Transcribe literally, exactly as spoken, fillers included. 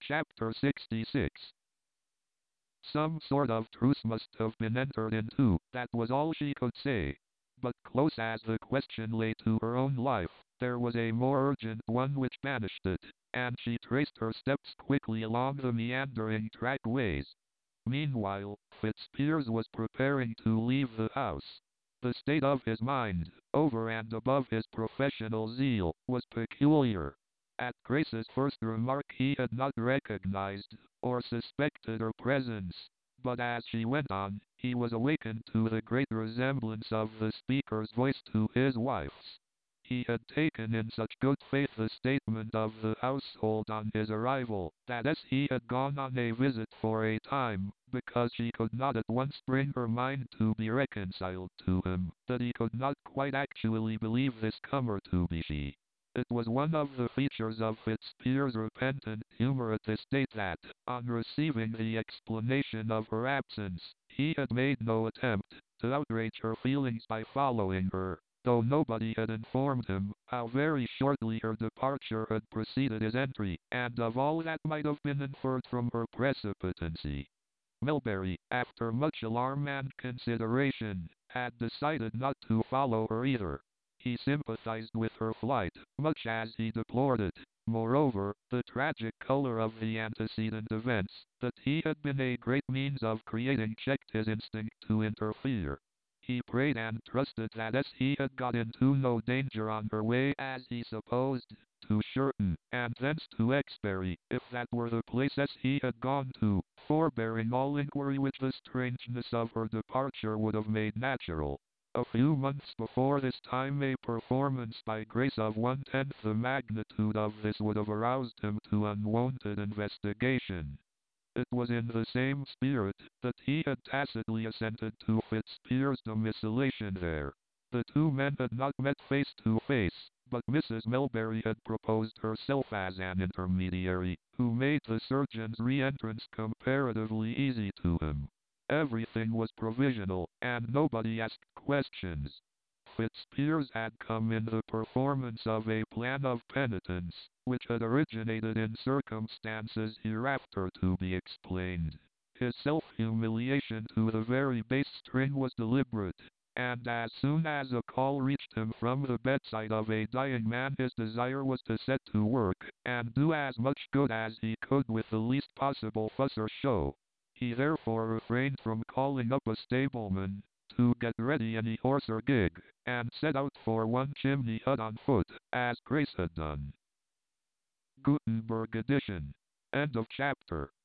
Chapter sixty-six. Some sort of truce must have been entered into, that was all she could say. But close as the question lay to her own life, there was a more urgent one which banished it, and she traced her steps quickly along the meandering trackways. Meanwhile, Fitzpiers was preparing to leave the house. The state of his mind, over and above his professional zeal, was peculiar. At Grace's first remark he had not recognized or suspected her presence, but as she went on, he was awakened to the great resemblance of the speaker's voice to his wife's. He had taken in such good faith the statement of the household on his arrival, that as he had gone on a visit for a time, because she could not at once bring her mind to be reconciled to him, that he could not quite actually believe this comer to be she. It was one of the features of Fitzpiers' repentant humor at this date that, on receiving the explanation of her absence, he had made no attempt to outrage her feelings by following her, though nobody had informed him how very shortly her departure had preceded his entry, and of all that might have been inferred from her precipitancy. Melbury, after much alarm and consideration, had decided not to follow her either. He sympathized with her flight, much as he deplored it. Moreover, the tragic color of the antecedent events, that he had been a great means of creating, checked his instinct to interfere. He prayed and trusted that as he had got into no danger on her way, as he supposed, to Sherton, and thence to Exbury, if that were the place as he had gone to, forbearing all inquiry which the strangeness of her departure would have made natural. A few months before this time a performance by Grace of one-tenth the magnitude of this would have aroused him to unwonted investigation. It was in the same spirit that he had tacitly assented to Fitzpiers' domiciliation there. The two men had not met face to face, but Missus Melbury had proposed herself as an intermediary, who made the surgeon's re-entrance comparatively easy to him. Everything was provisional, and nobody asked questions. Fitzpiers had come in the performance of a plan of penitence, which had originated in circumstances hereafter to be explained. His self-humiliation to the very base string was deliberate, and as soon as a call reached him from the bedside of a dying man his desire was to set to work, and do as much good as he could with the least possible fuss or show. He therefore refrained from calling up a stableman to get ready any horse or gig, and set out for One Chimney Hut on foot, as Grace had done. Gutenberg edition. End of chapter.